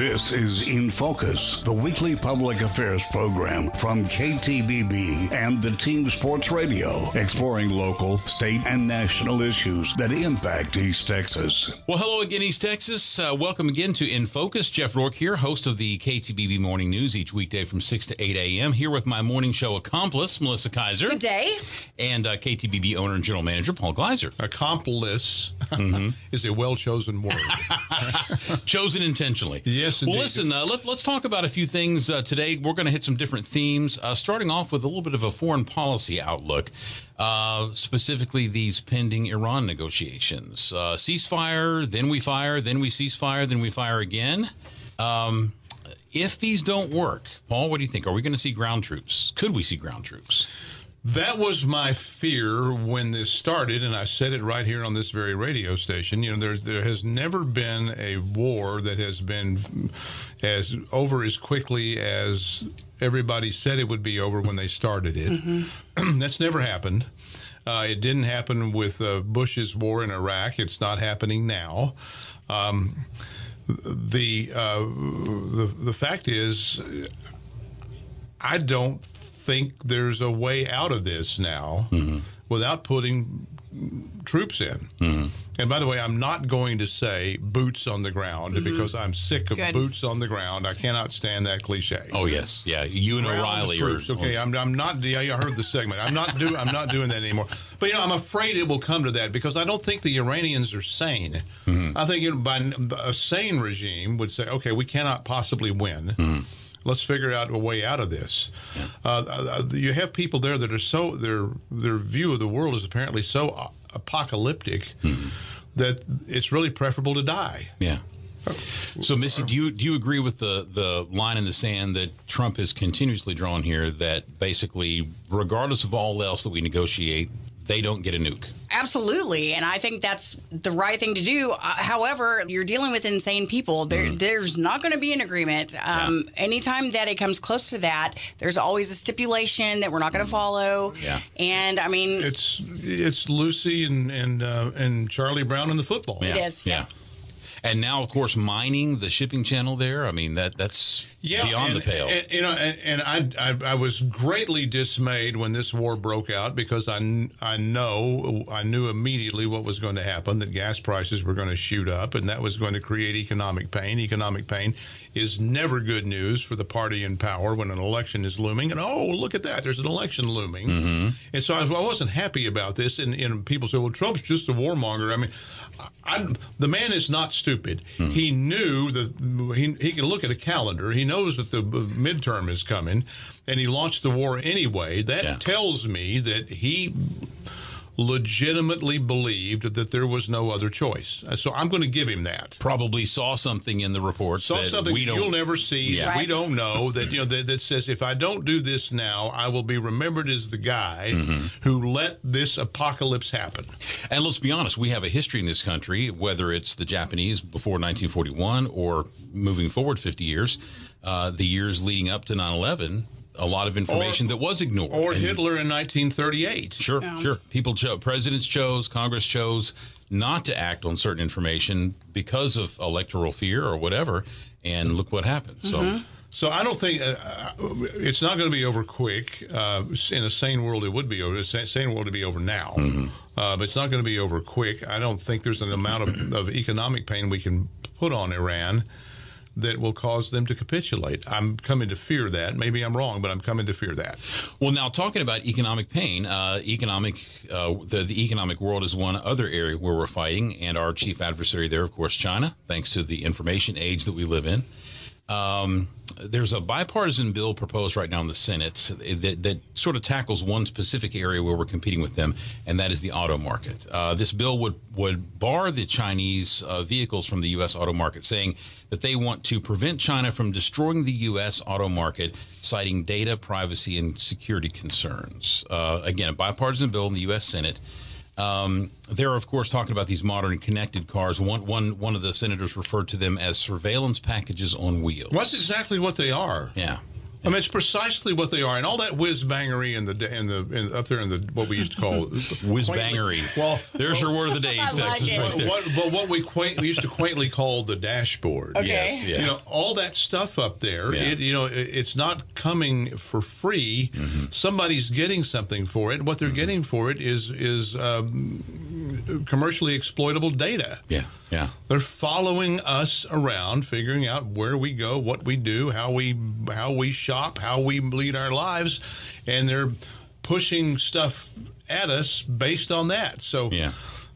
This is In Focus, the weekly public affairs program from KTBB and the Team Sports Radio, exploring local, state, and national issues that impact East Texas. Well, hello again, East Texas. Welcome again to In Focus. Jeff Rourke here, host of the KTBB Morning News each weekday from 6 to 8 a.m. Here with my morning show accomplice, Melissa Kaiser. Good day. And KTBB owner and general manager, Paul Gleiser. Accomplice is a well-chosen word. Chosen intentionally. Yes, indeed. Well, listen, let's talk about a few things today. We're going to hit some different themes, starting off with a little bit of a foreign policy outlook, specifically these pending Iran negotiations. Ceasefire, then we fire, then we ceasefire, then we fire again. If these don't work, Paul, what do you think? Are we going to see ground troops? Could we see ground troops? That was my fear when this started, and I said it right here on this very radio station. You know, there has never been a war that has been as over as quickly as everybody said it would be over when they started it. Mm-hmm. That's never happened. It didn't happen with Bush's war in Iraq. It's not happening now. The fact is, I don't think there's a way out of this now without putting troops in. And by the way, I'm not going to say boots on the ground because I'm sick of boots on the ground. I cannot stand that cliche. Oh yes, yeah. You and O'Reilly troops. Okay, I'm not. Yeah, you heard the segment. I'm not doing that anymore. But you know, I'm afraid it will come to that because I don't think the Iranians are sane. I think by a sane regime would say, okay, we cannot possibly win. Let's figure out a way out of this. You have people there that are so their view of the world is apparently so apocalyptic that it's really preferable to die. Yeah. So, Missy, do you agree with the line in the sand that Trump has continuously drawn here? That basically, regardless of all else that we negotiate, they don't get a nuke. Absolutely, and I think that's the right thing to do. However, you're dealing with insane people. There's not going to be an agreement. Anytime that it comes close to that, there's always a stipulation that we're not going to follow. Yeah. And I mean, it's Lucy and Charlie Brown in the football. Yeah. It is. Yeah. And now, of course, mining the shipping channel there. I mean, that's beyond the pale. I was greatly dismayed when this war broke out because I knew immediately what was going to happen, that gas prices were going to shoot up, and that was going to create economic pain. Economic pain is never good news for the party in power when an election is looming. And, oh, look at that, there's an election looming. And so I wasn't happy about this. And people say, well, Trump's just a warmonger. I mean, the man is not stupid. He knew that he can look at a calendar. He knows that the midterm is coming, and he launched the war anyway. That tells me that he legitimately believed that there was no other choice. So I'm going to give him that. Probably saw something in the reports that something you'll never see. Yeah. We don't know that says if I don't do this now, I will be remembered as the guy who let this apocalypse happen. And let's be honest, we have a history in this country, whether it's the Japanese before 1941 or moving forward 50 years, the years leading up to 9/11. A lot of information that was ignored. Or Hitler in 1938. Sure. Presidents chose, Congress chose not to act on certain information because of electoral fear or whatever, and look what happened. So I don't think it's not going to be over quick. In a sane world, it would be over. It's a sane world to be over now, but it's not going to be over quick. I don't think there's an amount of economic pain we can put on Iran that will cause them to capitulate. I'm coming to fear that. Maybe I'm wrong, but I'm coming to fear that. Well, now talking about economic pain, the economic world is one other area where we're fighting, and our chief adversary there, of course, China, thanks to the information age that we live in. There's a bipartisan bill proposed right now in the Senate that sort of tackles one specific area where we're competing with them, and that is the auto market. This bill would bar the Chinese vehicles from the U.S. auto market, saying that they want to prevent China from destroying the U.S. auto market, citing data, privacy, and security concerns. Again, a bipartisan bill in the U.S. Senate. They're, of course, talking about these modern connected cars. One of the senators referred to them as surveillance packages on wheels. That's exactly what they are. Yeah. I mean, it's precisely what they are, and all that whiz-bangery up there in the what we used to call whiz-bangery. Well, there's your word of the day, Texas. it. Right there. But what we used to quaintly call the dashboard. Okay. Yes, yeah. You know, all that stuff up there. Yeah. It's not coming for free. Mm-hmm. Somebody's getting something for it, and what they're getting for it is commercially exploitable data. Yeah, yeah. They're following us around, figuring out where we go, what we do, how we shop, how we lead our lives, and they're pushing stuff at us based on that. So Yeah.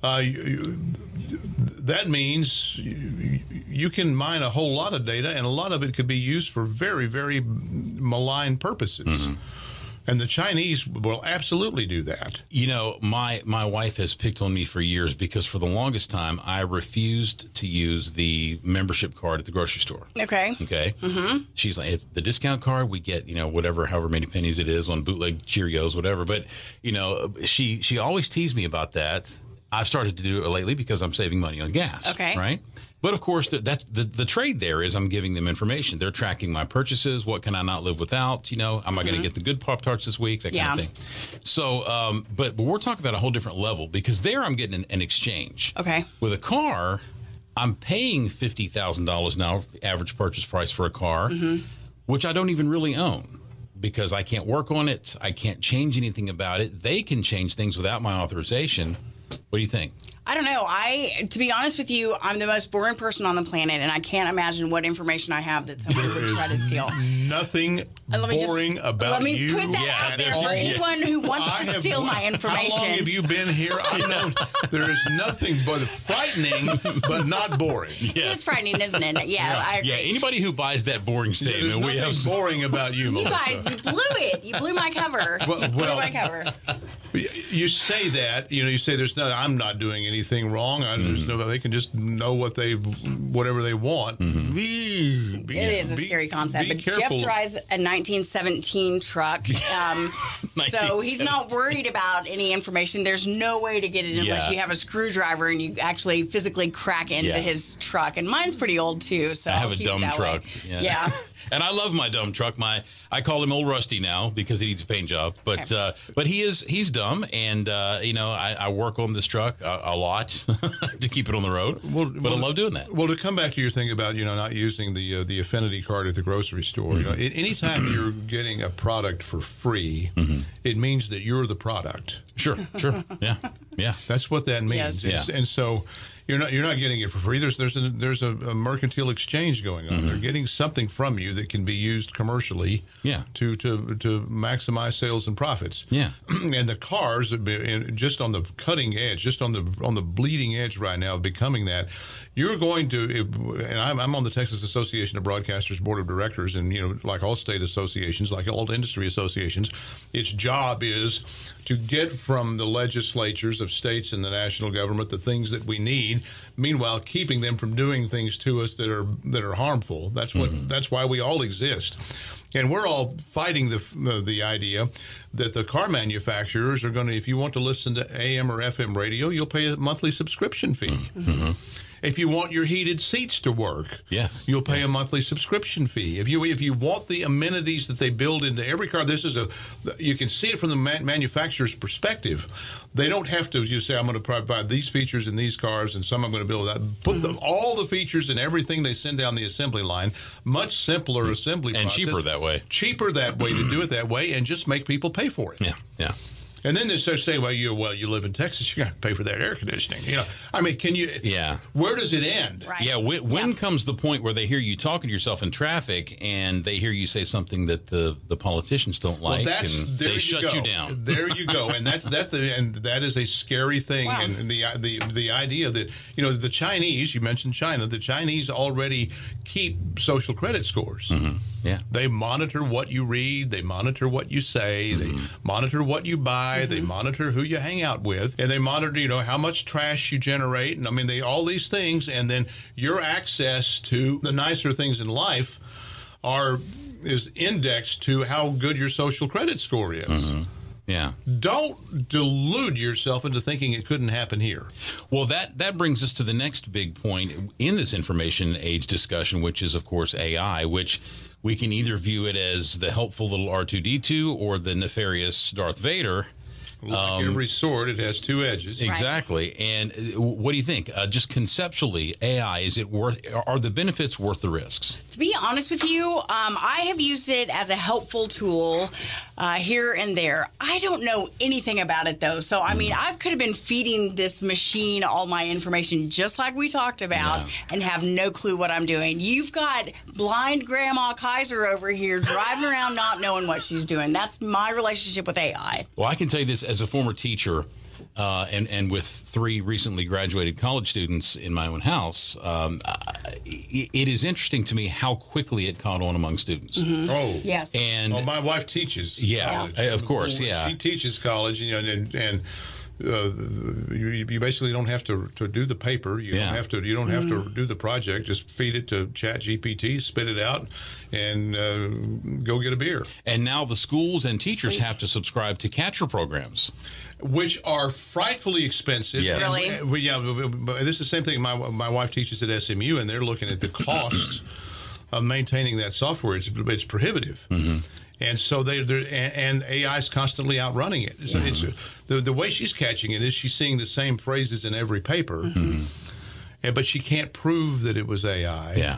that means you can mine a whole lot of data, and a lot of it could be used for very, very malign purposes. Mm-hmm. And the Chinese will absolutely do that. You know, my wife has picked on me for years because for the longest time I refused to use the membership card at the grocery store. Okay. Okay. Mm-hmm. She's like, the discount card we get, however many pennies it is on bootleg Cheerios, whatever. But she always teased me about that. I've started to do it lately because I'm saving money on gas. Okay. Right. But of course, that's the trade there is I'm giving them information. They're tracking my purchases. What can I not live without? Am I going to get the good Pop-Tarts this week? That kind of thing. So, but we're talking about a whole different level because there I'm getting an exchange. Okay. With a car, I'm paying $50,000 now, the average purchase price for a car, which I don't even really own because I can't work on it. I can't change anything about it. They can change things without my authorization. What do you think? I don't know. To be honest with you, I'm the most boring person on the planet, and I can't imagine what information I have that somebody would try to steal. Nothing boring about let me you. put that out there for anyone who wants to steal my information. How long have you been here? I know there is nothing but frightening, but not boring. It is frightening, isn't it? Yeah, I agree. Yeah, anybody who buys that boring statement, There's nothing boring about you, You Melissa. guys, you blew it. You blew my cover. You blew my cover. You say that, you say I'm not doing anything wrong. They can just know whatever they want. It is a scary concept. But careful. Jeff drives a 1917 truck, so he's not worried about any information. There's no way to get it unless you have a screwdriver and you actually physically crack into his truck. And mine's pretty old too, so I have a dumb truck. Yeah. And I love my dumb truck. I call him Old Rusty now because he needs a paint job. But he's dumb, and I work on this truck a lot to keep it on the road. But I love doing that. Well, to come back to your thing about not using the affinity card at the grocery store, anytime you're getting a product for free, it means that you're the product. Sure, yeah. That's what that means. Yes. And so you're not getting it for free. There's a mercantile exchange going on. They're getting something from you that can be used commercially. Yeah. To maximize sales and profits. Yeah. And the cars just on the cutting edge, just on the bleeding edge right now of becoming that. You're going to, and I'm on the Texas Association of Broadcasters Board of Directors, and like all state associations, like all industry associations, its job is to get from the legislatures of states and the national government the things that we need. Meanwhile, keeping them from doing things to us that are harmful. That's why we all exist. And we're all fighting the idea that the car manufacturers are going to, if you want to listen to AM or FM radio, you'll pay a monthly subscription fee. If you want your heated seats to work, you'll pay a monthly subscription fee. If you want the amenities that they build into every car, you can see it from the manufacturer's perspective. They don't have to say, I'm going to provide these features in these cars and some I'm going to build that. Put all the features and everything they send down the assembly line. Much simpler assembly process. And cheaper that way. Cheaper that way to do it that way and just make people pay for it. Yeah. And then they start saying, you live in Texas, you got to pay for that air conditioning. I mean, can you? Yeah. Where does it end? Right. Yeah. When comes the point where they hear you talking to yourself in traffic and they hear you say something that the politicians don't like, and they shut you down? There you go. And that is a scary thing. Wow. And the idea that the Chinese, you mentioned China, the Chinese already keep social credit scores. Yeah. They monitor what you read. They monitor what you say. They monitor what you buy. They monitor who you hang out with. And they monitor, how much trash you generate. And I mean, all these things. And then your access to the nicer things in life is indexed to how good your social credit score is. Yeah. Don't delude yourself into thinking it couldn't happen here. Well, that brings us to the next big point in this information age discussion, which is, of course, AI, which we can either view it as the helpful little R2-D2 or the nefarious Darth Vader. Like every sword, it has two edges. Exactly. And what do you think? Just conceptually, AI, are the benefits worth the risks? To be honest with you, I have used it as a helpful tool here and there. I don't know anything about it, though. So, I mean, I could have been feeding this machine all my information just like we talked about and have no clue what I'm doing. You've got blind Grandma Kaiser over here driving around not knowing what she's doing. That's my relationship with AI. Well, I can tell you this as a former teacher and with 3 recently graduated college students in my own house, it is interesting to me how quickly it caught on among students. Oh, yes. And my wife teaches college. Of course, yeah. She teaches college, and you basically don't have to do the paper. You don't have to do the project. Just feed it to ChatGPT, spit it out, and go get a beer. And now the schools and teachers have to subscribe to catcher programs, which are frightfully expensive. Yes. Really? This is the same thing. My wife teaches at SMU, and they're looking at the costs of maintaining that software. It's prohibitive. And so and AI is constantly outrunning it. So it's, the way she's catching it is she's seeing the same phrases in every paper, but she can't prove that it was AI.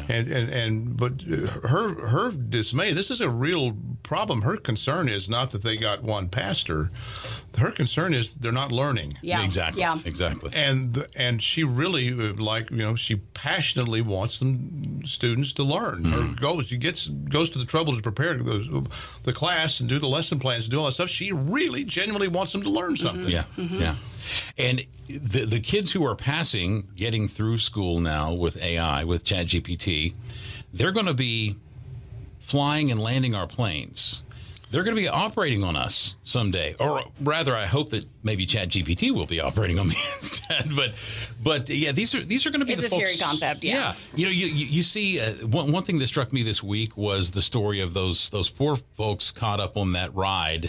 But her dismay. This is a real problem. Her concern is not that they got one past her. Her concern is they're not learning. Yeah, exactly. Yeah. Exactly. And she really she passionately wants students to learn. Her goal, she goes to the trouble to prepare the class and do the lesson plans and do all that stuff. She really genuinely wants them to learn something. Yeah. And the kids who are getting through school now with AI, with ChatGPT, they're going to be flying and landing our planes. They're going to be operating on us someday, or rather, I hope that maybe ChatGPT will be operating on me instead. But yeah, these are going to be it's the a folks. scary concept. Yeah. You see, one thing that struck me this week was the story of those poor folks caught up on that ride.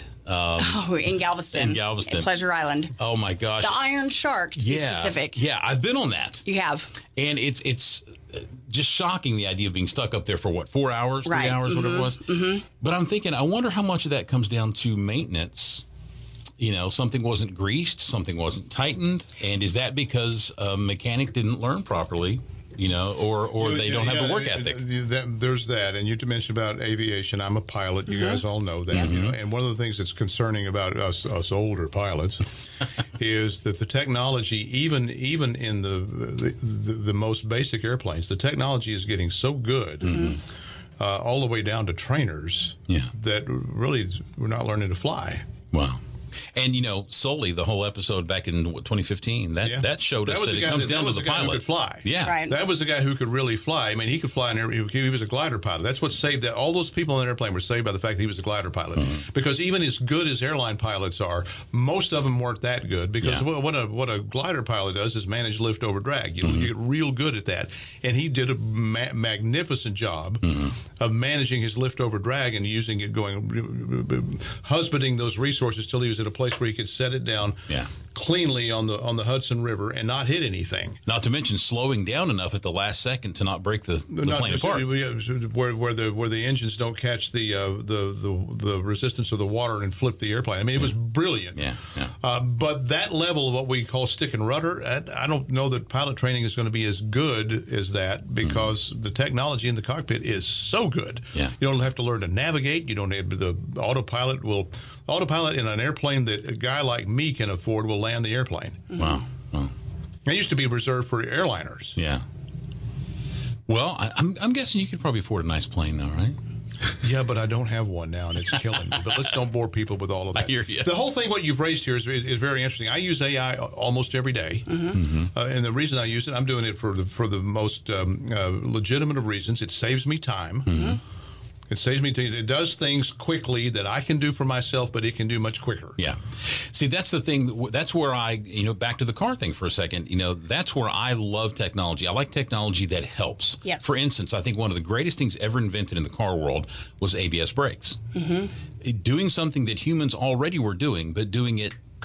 In Galveston. In Pleasure Island. Oh my gosh. The Iron Shark, to be specific. Yeah, I've been on that. You have. And it's just shocking, the idea of being stuck up there for 4 hours, 3 hours, whatever it was. But I'm thinking, I wonder how much of that comes down to maintenance. Something wasn't greased, something wasn't tightened, and is that because a mechanic didn't learn properly? Or they don't have a work ethic. There's that, and you mentioned about aviation. I'm a pilot. You guys all know that. And one of the things that's concerning about us older pilots is that the technology, even in the most basic airplanes, the technology is getting so good, all the way down to trainers, that really we're not learning to fly. Wow. And Sully, the whole episode back in 2015, that showed us that it comes down to the pilot. Who could fly. Yeah, right. That was the guy who could really fly. I mean, he could fly, and he was a glider pilot. That's what saved that. All those people in the airplane were saved by the fact that he was a glider pilot. Because even as good as airline pilots are, most of them weren't that good. Because what a glider pilot does is manage lift over drag. You get real good at that, and he did a magnificent job of managing his lift over drag and using it, husbanding those resources till he was at a place where he could set it down cleanly on the Hudson River and not hit anything. Not to mention slowing down enough at the last second to not break the plane apart. Where the engines don't catch the resistance of the water and flip the airplane. I mean, it was brilliant. But that level of what we call stick and rudder, I don't know that pilot training is going to be as good as that, because the technology in the cockpit is so good. You don't have to learn to navigate. You don't have the autopilot in an airplane that a guy like me can afford will land the airplane. Wow. It used to be reserved for airliners. Yeah. Well, I'm guessing you could probably afford a nice plane, though, right? Yeah, but I don't have one now, and it's killing me. But let's don't bore people with all of that. I hear you. The whole thing, what you've raised here, is very interesting. I use AI almost every day, and the reason I use it, I'm doing it for the most legitimate of reasons. It saves me time. It saves me time. It does things quickly that I can do for myself, but it can do much quicker. Yeah. See, that's the thing. That's where back to the car thing for a second. That's where I love technology. I like technology that helps. Yes. For instance, I think one of the greatest things ever invented in the car world was ABS brakes. Doing something that humans already were doing, but doing it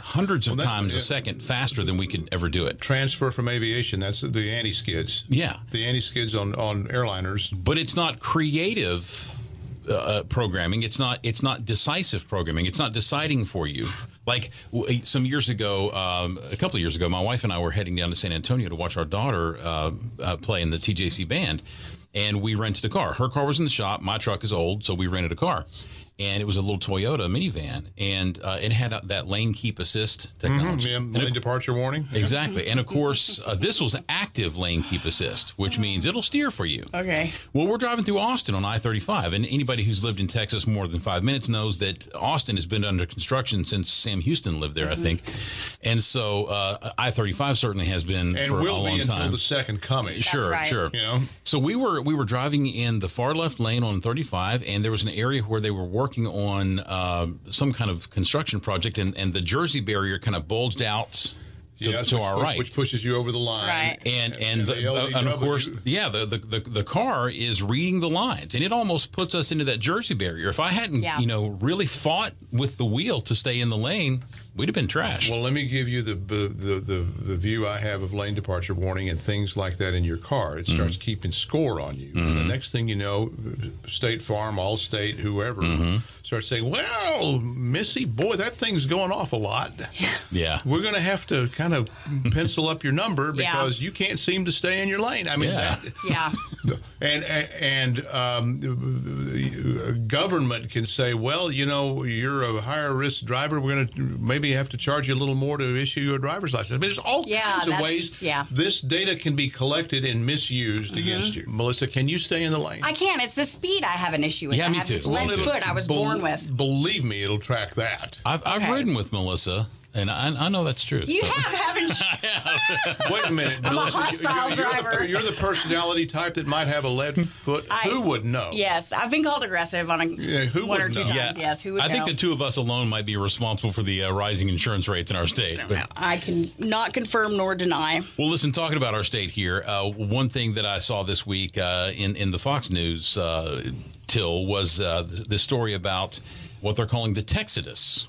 hundreds of times a second faster than we could ever do it. Transfer from aviation, that's the anti-skids. Yeah. The anti-skids on airliners. But it's not creative programming. It's not decisive programming. It's not deciding for you. Like some years ago, a couple of years ago, my wife and I were heading down to San Antonio to watch our daughter play in the TJC band. And we rented a car. Her car was in the shop. My truck is old, so we rented a car. And it was a little Toyota minivan, and it had that lane keep assist technology. Lane departure warning. Exactly. And, of course, this was active lane keep assist, which means it'll steer for you. Okay. Well, we're driving through Austin on I-35, and anybody who's lived in Texas more than 5 minutes knows that Austin has been under construction since Sam Houston lived there, I think. And so I-35 certainly has been for a long time. And will be until the second coming. Sure, right. sure. You know? So we were driving in the far left lane on 35, and there was an area where they were working on some kind of construction project, and the Jersey barrier kind of bulged out to our right, which pushes you over the line. Right. And of course, the car is reading the lines, and it almost puts us into that Jersey barrier. If I hadn't, really fought with the wheel to stay in the lane, we'd have been trashed. Well, let me give you the view I have of lane departure warning and things like that in your car. It starts keeping score on you. And the next thing you know, State Farm, Allstate, whoever, starts saying, well, Missy, boy, that thing's going off a lot. Yeah. We're going to have to kind of pencil up your number because you can't seem to stay in your lane. I mean, and government can say, well, you're a higher risk driver. We're going to maybe have to charge you a little more to issue you a driver's license. I mean, there's all kinds of ways this data can be collected and misused against you. Melissa, can you stay in the lane? I can. It's the speed I have an issue with. Yeah, I me have too. this left foot I was born with. Believe me, it'll track that. I've ridden with Melissa. And I know that's true. You haven't you? Wait a minute. I'm Melissa, a hostile driver. You're the personality type that might have a lead foot. Who would know? Yes, I've been called aggressive on one or two times. Yeah. Yes, who would know? I think the two of us alone might be responsible for the rising insurance rates in our state. I can not confirm nor deny. Well, listen, talking about our state here, one thing that I saw this week in the Fox News, Till, was the story about what they're calling the Texodus.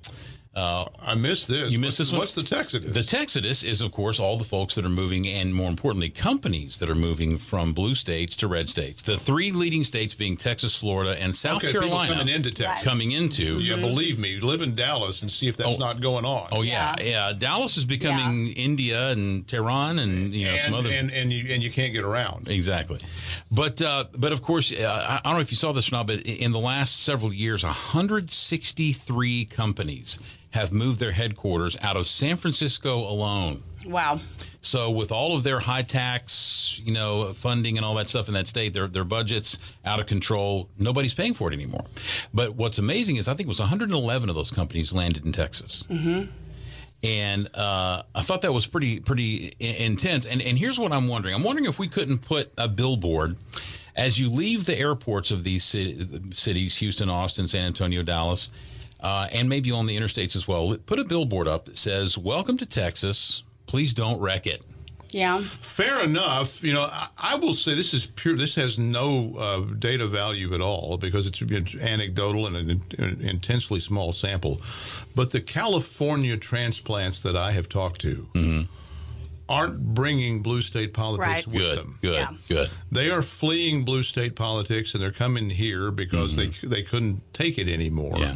I missed this. You missed this one? What's the Texodus? The Texodus is, of course, all the folks that are moving, and more importantly, companies that are moving from blue states to red states. The three leading states being Texas, Florida, and South Carolina. People coming into Texas. Coming into. Yeah, believe me. Live in Dallas and see if that's not going on. Oh, yeah. Dallas is becoming India and Tehran and some other. And you can't get around. Exactly. But of course, I don't know if you saw this or not, but in the last several years, 163 companies have moved their headquarters out of San Francisco alone. Wow. So with all of their high tax, funding and all that stuff in that state, their budget's out of control. Nobody's paying for it anymore. But what's amazing is I think it was 111 of those companies landed in Texas. Mm-hmm. And I thought that was pretty intense. And here's what I'm wondering. I'm wondering if we couldn't put a billboard as you leave the airports of these cities, Houston, Austin, San Antonio, Dallas, and maybe on the interstates as well. Put a billboard up that says, "Welcome to Texas. Please don't wreck it." Yeah. Fair enough. I will say this is pure. This has no data value at all because it's anecdotal and an intensely small sample. But the California transplants that I have talked to aren't bringing blue state politics with them. Good. They are fleeing blue state politics, and they're coming here because they couldn't take it anymore. Yeah.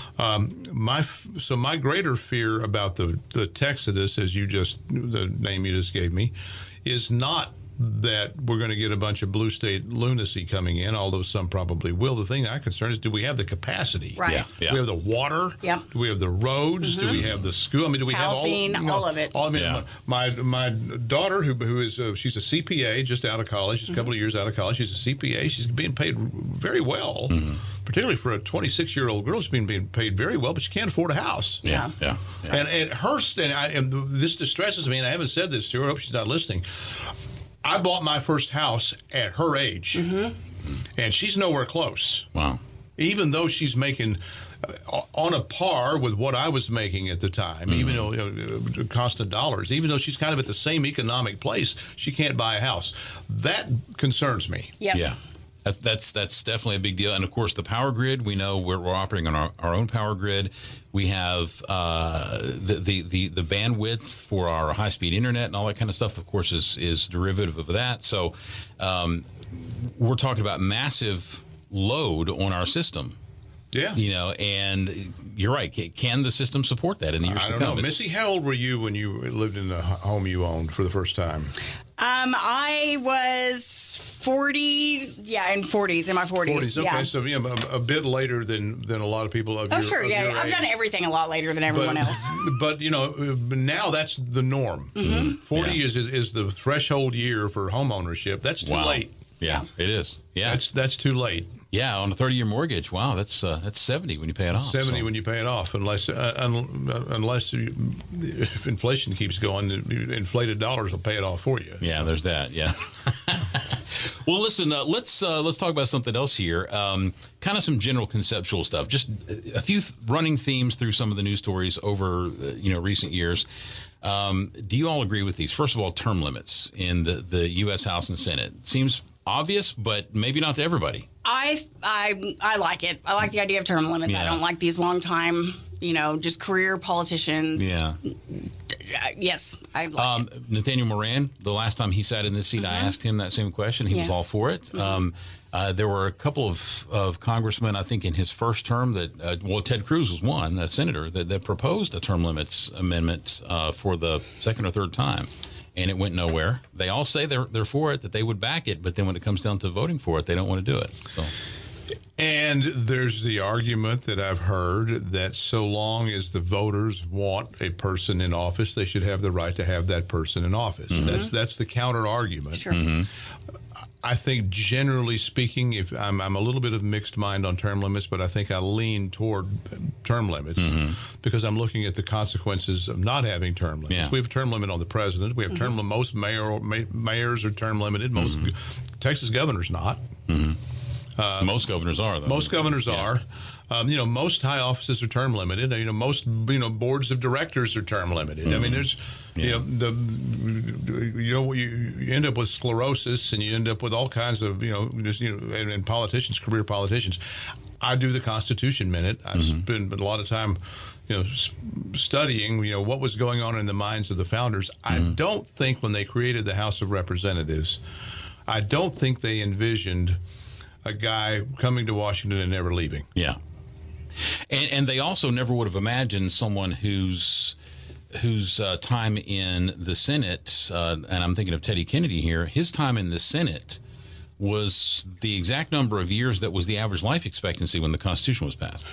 My greater fear about the Texodus, the name you just gave me, is not that we're going to get a bunch of blue state lunacy coming in, although some probably will. The thing that I'm concerned is, do we have the capacity? Right. Yeah. Do we have the water? Yep. Do we have the roads? Do we have the school? I mean, do we Housing, have all of it? My daughter, who is she's a CPA, just out of college. She's a couple of years out of college. She's a CPA. She's being paid very well, particularly for a 26-year-old girl. She's being paid very well, but she can't afford a house. Yeah. And this distresses me, and I haven't said this to her. I hope she's not listening. I bought my first house at her age, and she's nowhere close. Wow. Even though she's making on a par with what I was making at the time, even though constant dollars, even though she's kind of at the same economic place, she can't buy a house. That concerns me. Yes. Yeah. That's definitely a big deal. And of course, the power grid, we know we're operating on our own power grid. We have the bandwidth for our high-speed internet and all that kind of stuff, of course, is derivative of that. So we're talking about massive load on our system. Yeah. And you're right. Can the system support that in the years to come? I don't know. Missy, how old were you when you lived in the home you owned for the first time? I was 40, in 40s, in my 40s. Okay, yeah. So a bit later than a lot of people of your age. I've done everything a lot later than everyone else. But, now that's the norm. Mm-hmm. 40 is the threshold year for home ownership. That's too late. Yeah, it is. Yeah, that's too late. Yeah, on a 30-year mortgage. Wow, that's 70 when you pay it off. 70 when you pay it off, unless if inflation keeps going, inflated dollars will pay it off for you. Yeah, there's that. Yeah. Well, listen, let's talk about something else here. Kind of some general conceptual stuff. Just a few running themes through some of the news stories over recent years. Do you all agree with these? First of all, term limits in the U.S. House and Senate. Seems obvious, but maybe not to everybody. I like it. I like the idea of term limits. Yeah. I don't like these long time, just career politicians. Yeah. Yes, I like it. Nathaniel Moran, the last time he sat in this seat, I asked him that same question. He was all for it. There were a couple of congressmen, I think, in his first term that, Ted Cruz was one, a senator, that proposed a term limits amendment for the second or third time. And it went nowhere. They all say they're for it, that they would back it, but then when it comes down to voting for it, they don't want to do it. So, and there's the argument that I've heard that so long as the voters want a person in office, they should have the right to have that person in office. Mm-hmm. That's the counter argument. Sure. Mm-hmm. I think generally speaking, if I'm a little bit of mixed mind on term limits, but I think I lean toward term limits because I'm looking at the consequences of not having term limits. Yeah. We have a term limit on the president. We have term limit. Most mayors are term limited. Most Texas governors not. Most governors are, though. Most governors are. Most high offices are term limited. Most boards of directors are term limited. I mean, there's you end up with sclerosis, and you end up with all kinds of and politicians, career politicians. I do the Constitution Minute. I've spent a lot of time studying what was going on in the minds of the founders. I don't think when they created the House of Representatives, I don't think they envisioned a guy coming to Washington and never leaving. Yeah. And they also never would have imagined someone whose time in the Senate, and I'm thinking of Teddy Kennedy here, his time in the Senate was the exact number of years that was the average life expectancy when the Constitution was passed.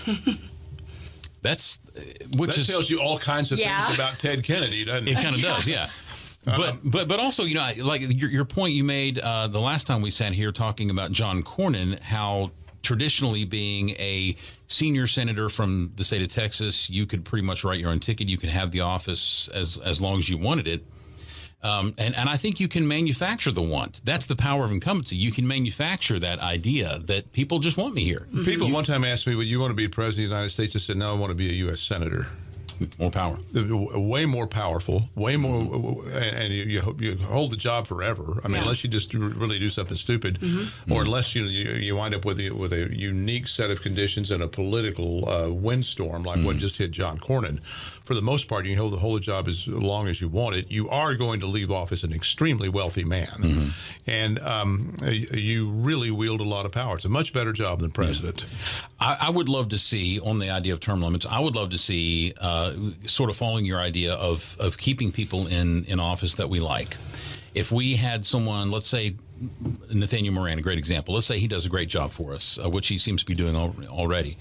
That tells you all kinds of things about Ted Kennedy, doesn't it? It kind of does, yeah. But also, like your point you made the last time we sat here talking about John Cornyn, how traditionally being a senior senator from the state of Texas, you could pretty much write your own ticket. You could have the office as long as you wanted it. And I think you can manufacture the want. That's the power of incumbency. You can manufacture that idea that people just want me here. People one time asked me, "Well, you want to be president of the United States?" I said, "No, I want to be a U.S. senator." More power. Way more powerful, way more, and you hold the job forever. I mean, unless you just really do something stupid, or unless you wind up with a unique set of conditions and a political windstorm like what just hit John Cornyn. For the most part, you can hold the job as long as you want it. You are going to leave office an extremely wealthy man, and you really wield a lot of power. It's a much better job than president. I would love to see, on the idea of term limits, I would love to see sort of following your idea of keeping people in office that we like. If we had someone, let's say Nathaniel Moran, a great example. Let's say he does a great job for us, which he seems to be doing already.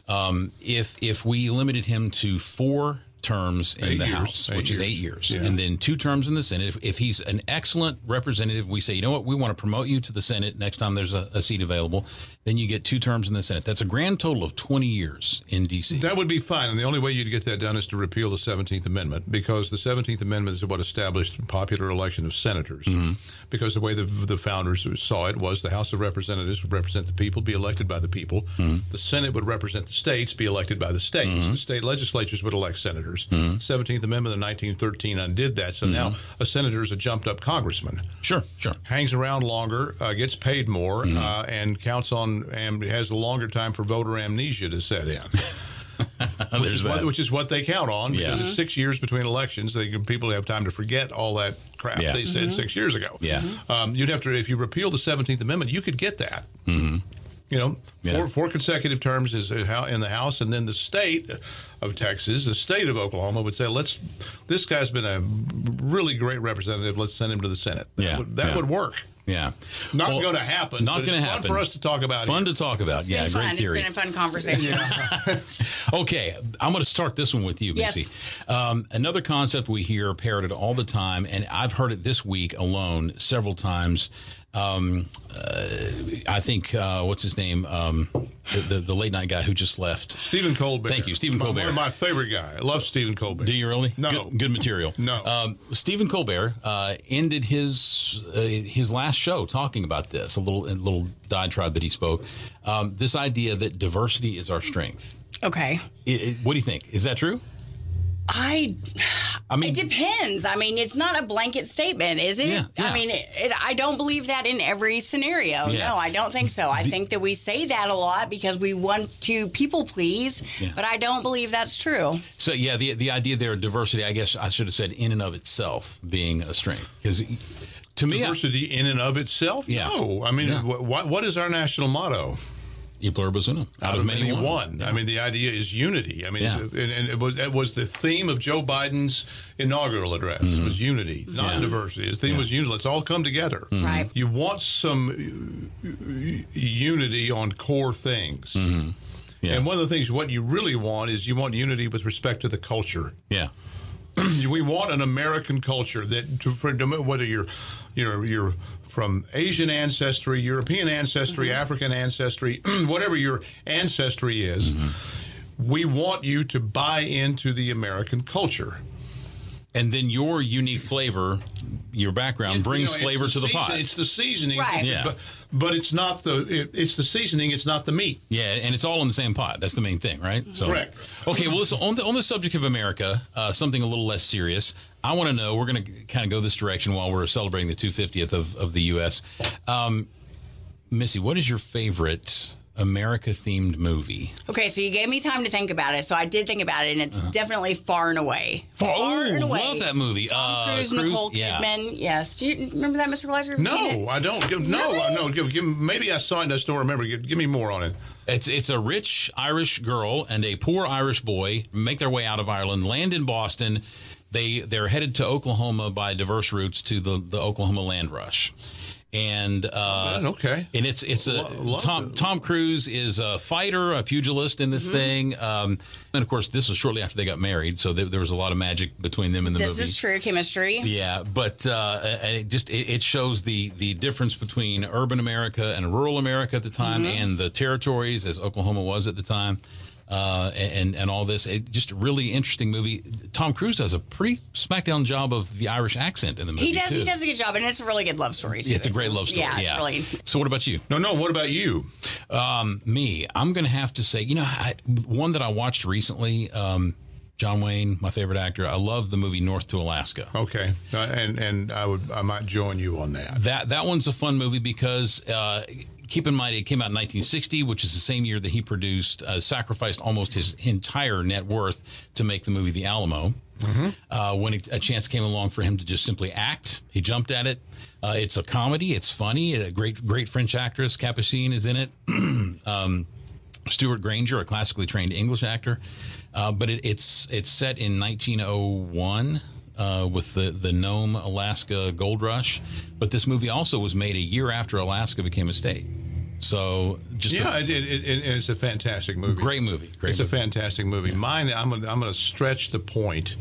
If we limited him to 4 terms in the House, which is 8 years, and then 2 terms in the Senate. If he's an excellent representative, we say, you know what, we want to promote you to the Senate next time there's a seat available. Then you get 2 terms in the Senate. That's a grand total of 20 years in D.C. That would be fine, and the only way you'd get that done is to repeal the 17th Amendment, because the 17th Amendment is what established popular election of senators. Because the way the founders saw it was the House of Representatives would represent the people, be elected by the people. The Senate would represent the states, be elected by the states. The state legislatures would elect senators. senators. 17th Amendment of 1913 undid that. So now a senator is a jumped-up congressman. Sure. Hangs around longer, gets paid more, and counts on and has a longer time for voter amnesia to set in. Which is what they count on, because it's 6 years between elections. People have time to forget all that crap they said 6 years ago. You'd have to, if you repeal the 17th Amendment, you could get that. Four consecutive terms is in the House, and then the state of Texas, the state of Oklahoma would say, this guy's been a really great representative. Let's send him to the Senate. That would work. Yeah. Not going to happen. Not going to happen. Fun for us to talk about. Fun to talk about. Great theory. It's been a fun conversation. Okay. I'm going to start this one with you, Missy. Yes. Another concept we hear parroted all the time, and I've heard it this week alone several times. I think, what's his name? The late night guy who just left. Stephen Colbert. Thank you, Stephen Colbert. One of my favorite guys. I love Stephen Colbert. Do you really? No. Good material. No. Stephen Colbert ended his last show talking about this, a little diatribe that he spoke. This idea that diversity is our strength. Okay. What do you think? Is that true? I mean, it depends. I mean, it's not a blanket statement, is it? Yeah. I mean, I don't believe that in every scenario. Yeah. No, I don't think so. I think that we say that a lot because we want to people please, but I don't believe that's true. So, the idea there of diversity, I guess I should have said in and of itself being a strength. Because to me, diversity in and of itself? Yeah. No. I mean, what is our national motto? E pluribus unum. Out of many, one. Yeah. I mean, the idea is unity. I mean, and it was the theme of Joe Biden's inaugural address was unity, not diversity. His theme was unity. Let's all come together. Right. You want some unity on core things. Yeah. And one of the things, what you really want is you want unity with respect to the culture. Yeah. We want an American culture that, whether you're from Asian ancestry, European ancestry, African ancestry, whatever your ancestry is, we want you to buy into the American culture. And then your unique flavor, your background, brings flavor to the pot. It's the seasoning, right? Yeah. But it's not it's the seasoning. It's not the meat. Yeah, and it's all in the same pot. That's the main thing, right? So, correct. Okay, well, listen, on the subject of America, something a little less serious. I want to know. We're going to kind of go this direction while we're celebrating the 250th of the U.S. Missy, what is your favorite America-themed movie? Okay, so you gave me time to think about it, so I did think about it, and it's definitely Far and Away. Far and Away. Love that movie. Tom Cruise, Nicole Kidman. Yes. Do you remember that, Mr. Gleiser? No, I don't. No. Maybe I saw it and I just don't remember. Give me more on it. It's a rich Irish girl and a poor Irish boy make their way out of Ireland, land in Boston. They're headed to Oklahoma by diverse routes to the Oklahoma land rush. And okay, and it's Tom Cruise is a fighter, a pugilist in this thing, and of course this was shortly after they got married, so there was a lot of magic between them in the movie. This is true chemistry. Yeah, but it shows the difference between urban America and rural America at the time, and the territories as Oklahoma was at the time. And all this, just a really interesting movie. Tom Cruise does a pretty smackdown job of the Irish accent in the movie. He does a good job, and it's a really good love story too. It's a great love story. Yeah. Really. So what about you? No. What about you? Me, I'm going to have to say, one that I watched recently. John Wayne, my favorite actor. I love the movie North to Alaska. Okay, and I might join you on that. That one's a fun movie because. Keep in mind, it came out in 1960, which is the same year that he sacrificed almost his entire net worth to make the movie The Alamo. When a chance came along for him to just simply act, he jumped at it. It's a comedy. It's funny. A great French actress, Capucine, is in it. Stuart Granger, a classically trained English actor. But it's set in 1901. With the Nome, Alaska gold rush. But this movie also was made a year after Alaska became a state. So it's a fantastic movie. Great movie. It's a fantastic movie. Yeah. Mine, I'm going to stretch the point.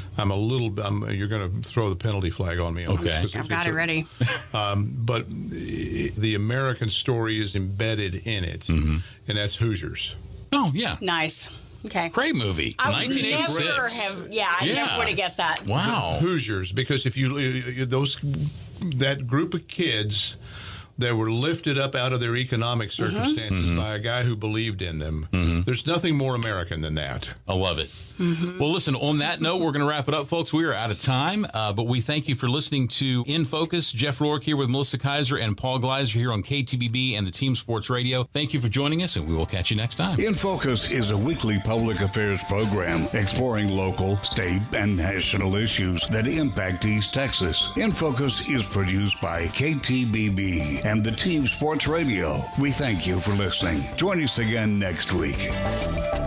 You're going to throw the penalty flag on me. Okay. I've got it ready. But the American story is embedded in it, and that's Hoosiers. Oh, yeah. Nice. Okay. Great movie. I 1986. Never would have guessed that. Wow. Hoosiers, because if that group of kids They were lifted up out of their economic circumstances by a guy who believed in them. There's nothing more American than that. I love it. Well, listen, on that note, we're going to wrap it up, folks. We are out of time, but we thank you for listening to In Focus. Jeff Rourke here with Melissa Kaiser and Paul Gleiser here on KTBB and the Team Sports Radio. Thank you for joining us, and we will catch you next time. In Focus is a weekly public affairs program exploring local, state, and national issues that impact East Texas. In Focus is produced by KTBB and the Team Sports Radio. We thank you for listening. Join us again next week.